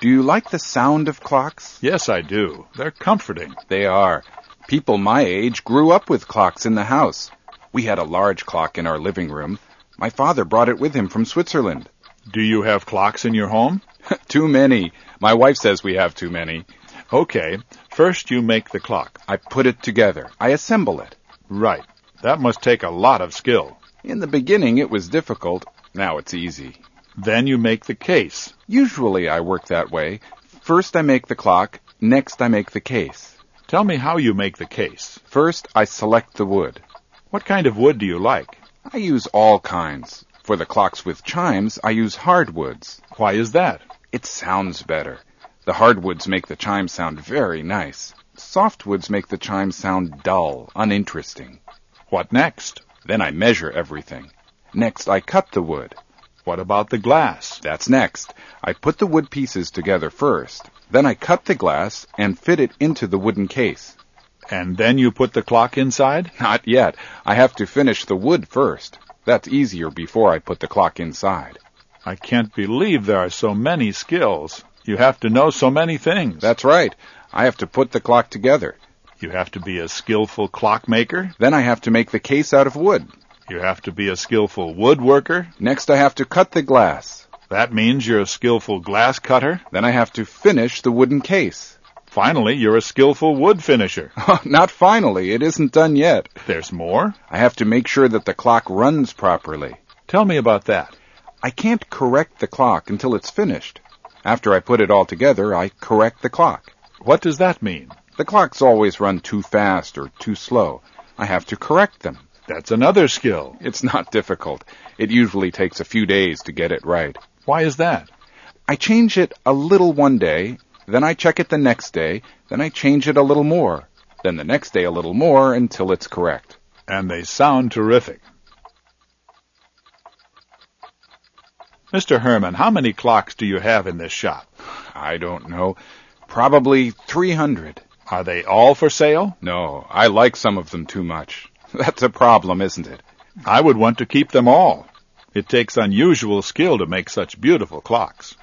Do you like the sound of clocks? Yes, I do. They're comforting. They are. People my age grew up with clocks in the house. We had a large clock in our living room. My father brought it with him from Switzerland. Do you have clocks in your home? Too many. My wife says we have too many. Okay. First you make the clock. I put it together. I assemble it. Right. That must take a lot of skill. In the beginning it was difficult. Now it's easy. Then you make the case. Usually I work that way. First I make the clock. Next I make the case. Tell me how you make the case. First I select the wood. What kind of wood do you like? I use all kinds. For the clocks with chimes, I use hardwoods. Why is that? It sounds better. The hardwoods make the chime sound very nice. Softwoods make the chime sound dull, uninteresting. What next? Then I measure everything. Next, I cut the wood. What about the glass? That's next. I put the wood pieces together first. Then I cut the glass and fit it into the wooden case. And then you put the clock inside? Not yet. I have to finish the wood first. That's easier before I put the clock inside. I can't believe there are so many skills. You have to know so many things. That's right. I have to put the clock together. You have to be a skillful clockmaker. Then I have to make the case out of wood. You have to be a skillful woodworker. Next I have to cut the glass. That means you're a skillful glass cutter. Then I have to finish the wooden case. Finally, you're a skillful wood finisher. Not finally. It isn't done yet. There's more? I have to make sure that the clock runs properly. Tell me about that. I can't correct the clock until it's finished. After I put it all together, I correct the clock. What does that mean? The clocks always run too fast or too slow. I have to correct them. That's another skill. It's not difficult. It usually takes a few days to get it right. Why is that? I change it a little one day, then I check it the next day, then I change it a little more, then the next day a little more until it's correct. And they sound terrific. Mr. Herman, how many clocks do you have in this shop? I don't know. Probably 300. Are they all for sale? No, I like some of them too much. That's a problem, isn't it? I would want to keep them all. It takes unusual skill to make such beautiful clocks.